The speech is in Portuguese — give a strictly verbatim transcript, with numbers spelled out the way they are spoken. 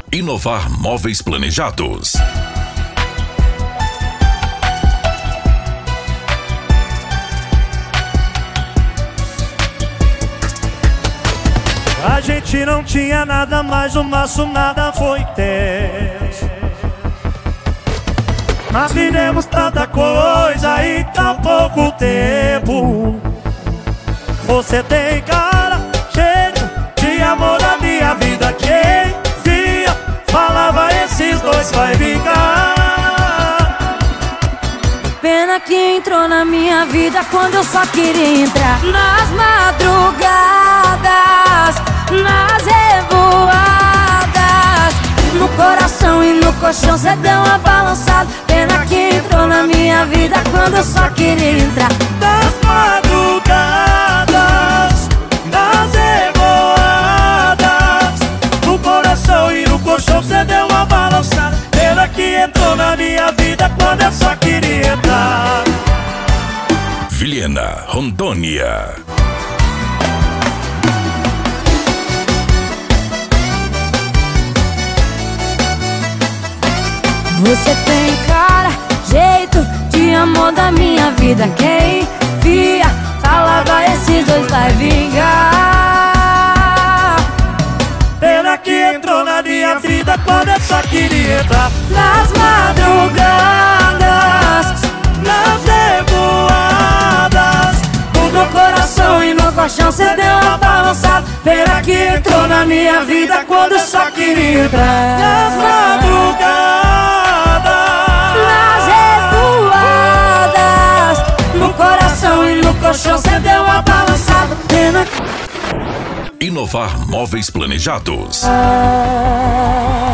Inovar Móveis Planejados. A gente não tinha nada, mas o nosso nada foi tenso. Mas vivemos tanta coisa em tão pouco tempo. Você tem cara, cheiro de amor na minha vida. Quem via, falava esses dois vai vingar. Pena que entrou na minha vida quando eu só queria entrar. Nas madrugadas, nas revoadas, no coração e no colchão cê deu uma balançada. Pena que entrou na minha vida quando eu só queria entrar. Nas madrugadas, nas revoadas, no coração e no colchão cê deu uma balançada. Pena que entrou na minha vida quando eu só queria entrar. Vilhena, Rondônia. Você tem cara, jeito de amor da minha vida. Quem via, falava esses dois vai vingar. Pena que entrou na minha vida quando eu só queria entrar. Nas madrugadas, nas revoadas, no meu coração e no colchão cê deu uma balançada. Pena que entrou na minha vida quando eu só queria entrar. nas madrugadas, nas revoadas, no coração e no colchão cê deu uma balançada. Pena que... Inovar Móveis Planejados. Ah.